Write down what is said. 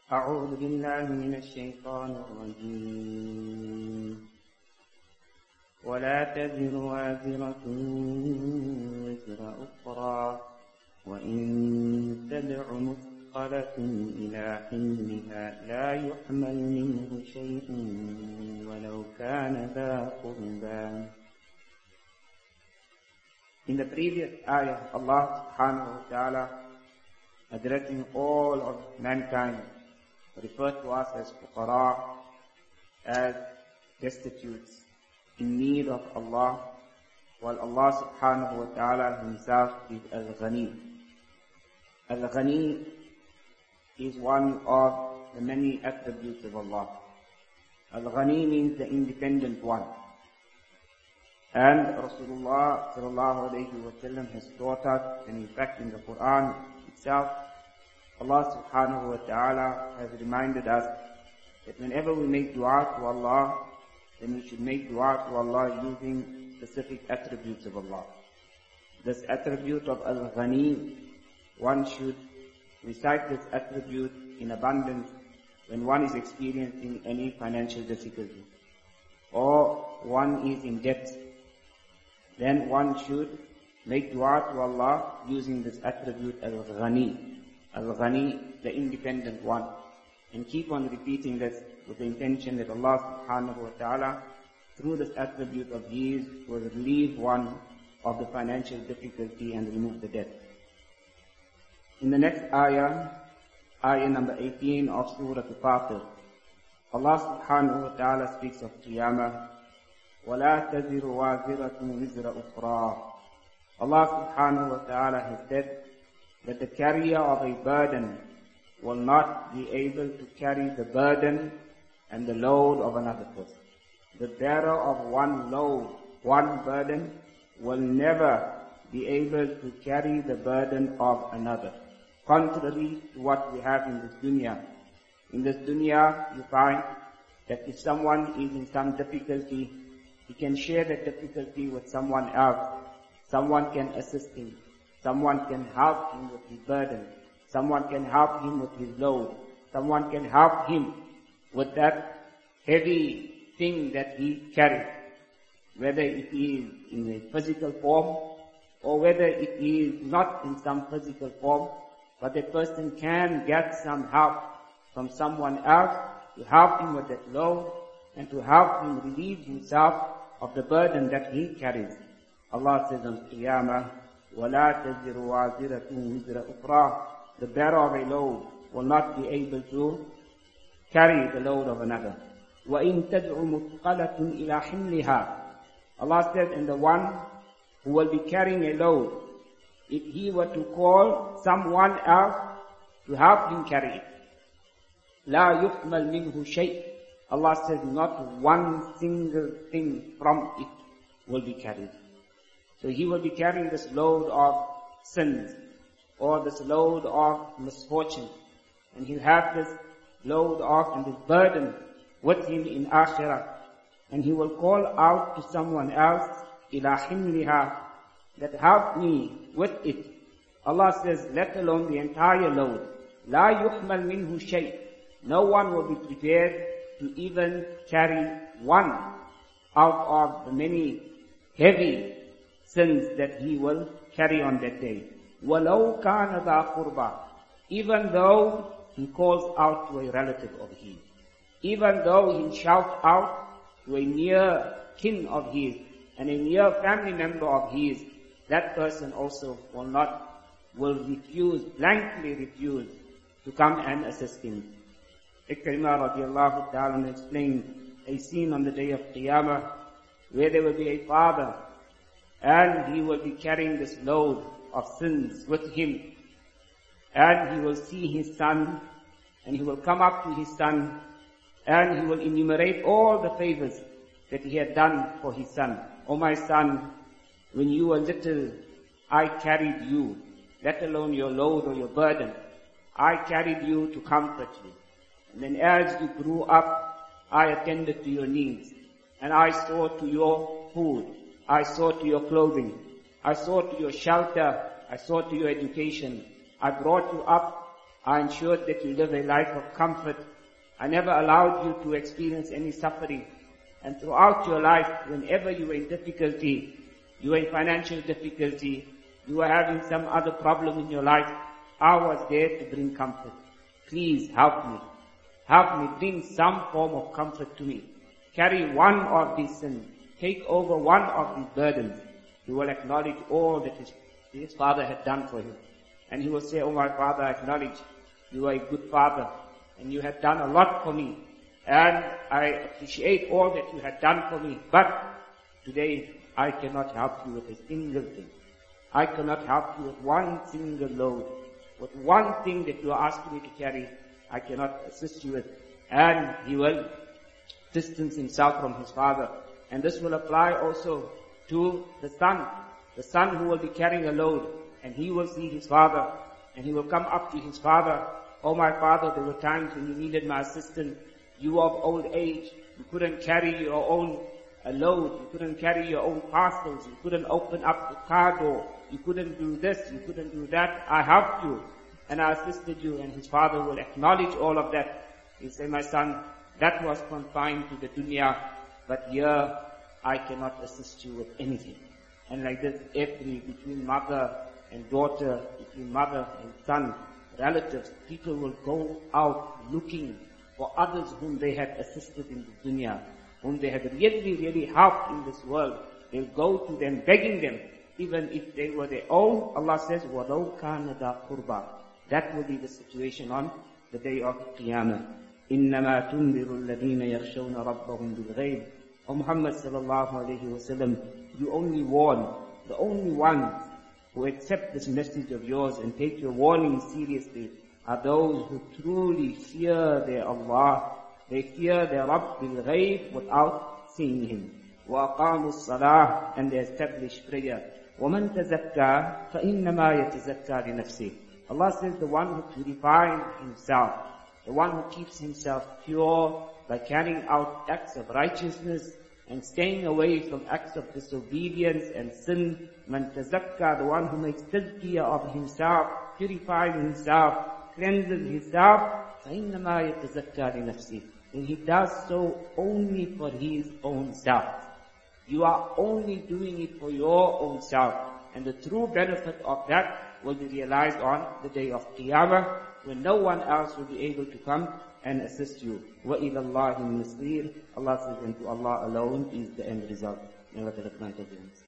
أعوذ بالله من الشيطان الرجيم ولا تزر وازرة وزر أخرى وإن تدع مثقلة إلى حملها لا يحمل منه شيء ولو كان ذا قربى. In the previous ayah, Allah subhanahu wa ta'ala, addressing all of mankind, referred to us as fuqara, as destitutes, in need of Allah, while Allah subhanahu wa ta'ala himself is al-Ghani. Al-Ghani is one of the many attributes of Allah. Al-Ghani means the independent one. And Rasulullah sallallahu alayhi wa sallam has taught us, and in fact in the Quran itself, Allah subhanahu wa ta'ala has reminded us that whenever we make dua to Allah, then we should make dua to Allah using specific attributes of Allah. This attribute of Al-Ghani, one should recite this attribute in abundance when one is experiencing any financial difficulty, or one is in debt. Then one should make dua to Allah using this attribute Al-Ghani. Al-Ghani, the independent one. And keep on repeating this with the intention that Allah subhanahu wa ta'ala, through this attribute of His, will relieve one of the financial difficulty and remove the debt. In the next ayah, ayah number 18 of Surah Al-Fatir, Allah subhanahu wa ta'ala speaks of Qiyamah. وَلَا تَزِرُ وَازِرَةٌ وِزْرَ أُخْرَى. Allah subhanahu wa ta'ala has said that the carrier of a burden will not be able to carry the burden and the load of another person. The bearer of one load, one burden, will never be able to carry the burden of another. Contrary to what we have in this dunya. In this dunya, you find that if someone is in some difficulty, he can share that difficulty with someone else. Someone can assist him. Someone can help him with his burden. Someone can help him with his load. Someone can help him with that heavy thing that he carries. Whether it is in a physical form, or whether it is not in some physical form, but the person can get some help from someone else to help him with that load and to help him relieve himself of the burden that he carries. Allah says on Qiyamah, وَلَا تَزِرُ وَازِرَةٌ وِزْرَ أُخْرَى. The bearer of a load will not be able to carry the load of another. وَإِن تَدْعُ مُثْقَلَةٌ إِلَى حِمْلِهَا. Allah says, and the one who will be carrying a load, if he were to call someone else to help him carry it, لَا يُحْمَلْ مِنْهُ شَيْءٍ. Allah says, not one single thing from it will be carried. So he will be carrying this load of sins, or this load of misfortune, and he'll have this load of and this burden with him in Akhirah, and he will call out to someone else, إِلَى حِمْلِهَا, that help me with it. Allah says, let alone the entire load. لَا يُحْمَلْ مِنْهُ شَيْءٍ. No one will be prepared to even carry one out of the many heavy sins that he will carry on that day. وَلَوْ كَانَ ذَا قُرْبَى. Even though he calls out to a relative of his, even though he shouts out to a near kin of his and a near family member of his, that person also will refuse, blankly refuse to come and assist him. Ikrimah radiallahu ta'ala explained a scene on the day of Qiyamah where there will be a father and he will be carrying this load of sins with him, and he will see his son, and he will come up to his son, and he will enumerate all the favors that he had done for his son. Oh my son, when you were little, I carried you, let alone your load or your burden. I carried you to comfort you. And then as you grew up, I attended to your needs, and I saw to your food, I saw to your clothing, I saw to your shelter, I saw to your education, I brought you up, I ensured that you live a life of comfort. I never allowed you to experience any suffering. And throughout your life, whenever you were in difficulty, you were in financial difficulty, you were having some other problem in your life, I was there to bring comfort. Please help me. Help me bring some form of comfort to me. Carry one of these sins. Take over one of these burdens. He will acknowledge all that his father had done for him. And he will say, "Oh my father, I acknowledge you are a good father and you had done a lot for me. And I appreciate all that you had done for me. But today I cannot help you with a single thing. I cannot help you with one single load. With one thing that you are asking me to carry, I cannot assist you with." And he will distance himself from his father. And this will apply also to the son who will be carrying a load, and he will see his father, and he will come up to his father. "Oh my father, there were times when you needed my assistance. You were of old age. You couldn't carry your own load. You couldn't carry your own parcels. You couldn't open up the car door. You couldn't do this. You couldn't do that. I helped you and I assisted you." And his father will acknowledge all of that. He'll say, "My son, that was confined to the dunya, but here I cannot assist you with anything." And like this, between mother and daughter, between mother and son, relatives, people will go out looking for others whom they had assisted in the dunya, whom they had really helped in this world. They'll go to them, begging them, even if they were their own. Allah says, وَلَوْ كَانَ ذَا قُرْبَى. That will be the situation on the day of Qiyamah. إِنَّمَا تُنذِرُ الَّذِينَ يَخْشَوْنَ رَبَّهُمْ بِالْغَيْبِ. O Muhammad sallallahu alayhi wa sallam, you only warn the only ones who accept this message of yours and take your warning seriously are those who truly fear their Allah. They fear their Rabb bil-ghayb without seeing Him. وَأَقَامُوا الصَّلَاةَ, and they establish prayer. وَمَنْ تَزَكَّى فَإِنَّمَا يَتَزَكَّى لِنَفْسِهِ. Allah says the one who purifies himself, the one who keeps himself pure by carrying out acts of righteousness and staying away from acts of disobedience and sin. Man tazakka, the one who makes tazkiyah of himself, purifies himself, cleanses himself, فَإِنَّمَا يَتَزَكَّى لِنَفْسِهِ. And he does so only for his own self. You are only doing it for your own self. And the true benefit of that will be realized on the day of Qiyamah, when no one else will be able to come and assist you. وَإِلَى اللَّهِ الْمَصِيرُ. Allah says, and to Allah alone is the end result. May Allah grant us.